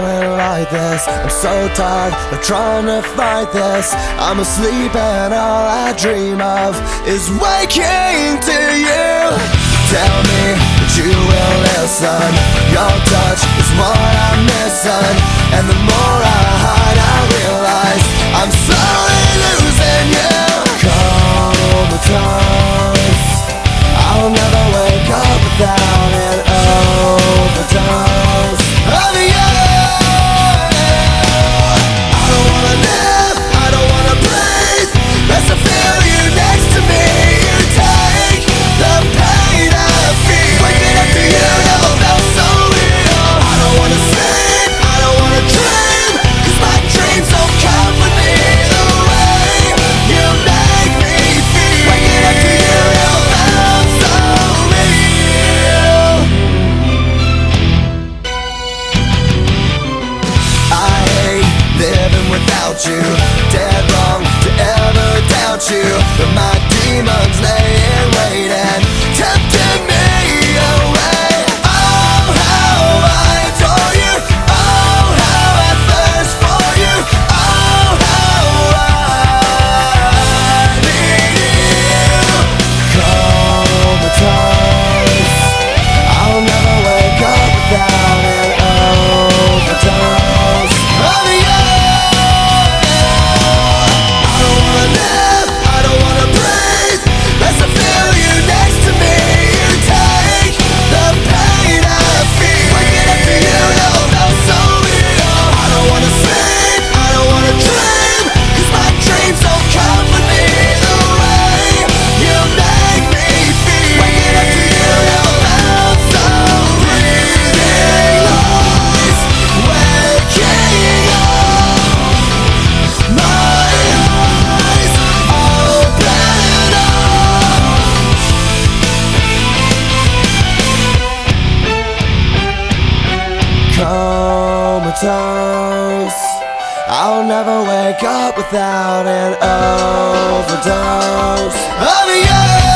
feeling like this. I'm so tired of trying to fight this. I'm asleep and all I dream of is waking to you. Tell me that you will listen. Your touch is what I'm missing, and the more I hide I realize I'm slowly losing you. Comatose, I'll never wake up without an overdose of you. I don't wanna live, I don't wanna breathe, unless I feel you next to me. You take the pain I feel. Waking up to you never felt so real. I don't wanna sleep, I don't wanna dream, 'cause my dreams don't come with me. The way you make me feel. Waking up to you never felt so real. I hate living without you. Dead wrong to ever doubt you, but my demons lay in wait and tempting me away. Oh, how I adore you. Oh, how I thirst for you. Oh, how I need you. Comatose, I'll never wake up without an overdose of you. I don't wanna live, I don't wanna breathe, unless I feel you next to me. You take the pain I feel. Waking up to you never felt so real. I don't wanna sleep, I don't wanna dream, 'cause my dreams don't come with me. The way you make me feel. Waking up to you never felt so real. Waking up, my eyes open up. Comatose, I'll never wake up without an overdose of you.